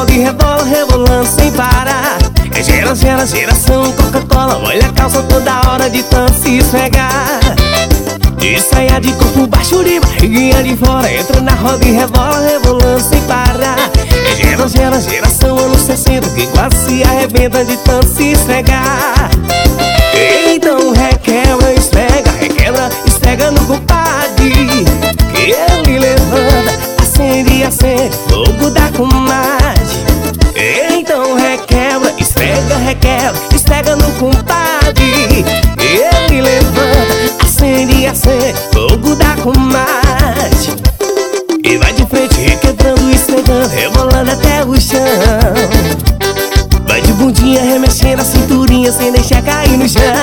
roda e rebola, rebolando sem parar. É geração Coca-Cola, molha a calça toda hora de tanto se esfregar. De saia de corpo baixo, de barriguinha de fora, entra na roda e rebola, rebolando sem parar. É geração anos 60, que quase se arrebenta de tanto se esfregar. Então requebra, esfrega no compadre, que ele levanta, acende, fogo da comadre. Então requebra, esfrega no compadre, que ele levanta, acende, fogo da comadre. E vai de frente, requebrando, esfregando, rebolando até o chão. Vai de bundinha, remexendo a cinturinha sem deixar cair no chão.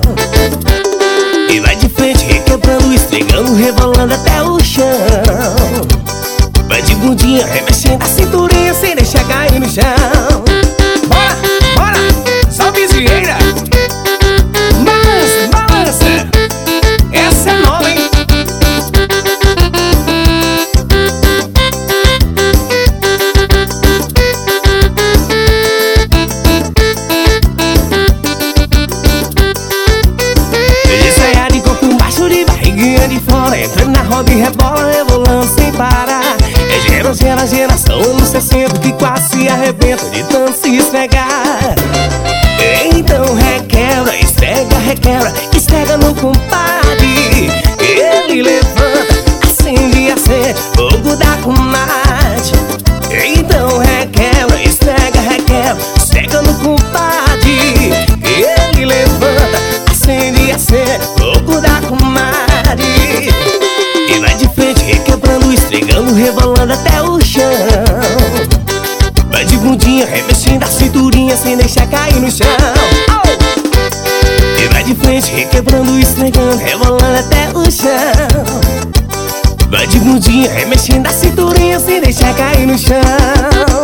E vai de frente, requebrando, esfregando, rebolando até o chão. Vai de bundinha, remexendo a cinturinha sem deixar cair no chão. Bora, bora, salve Zieira. Balança, balança, essa é nova, hein? De fora, entra na roda e rebola, rebolando sem parar. É geração anos 60, que quase se arrebenta de tanto se esfregar. Então requebra, esfrega no compadre, ele levanta, acende, fogo da comadre. Então requebra, esfrega no compadre, ele levanta, acende, fogo da comadre. E vai de frente, requebrando, esfregando, rebolando até o chão. Vai de bundinha, remexendo a cinturinha sem deixar cair no chão. E vai de frente, requebrando, esfregando, rebolando até o chão. Vai de bundinha, remexendo a cinturinha sem deixar cair no chão.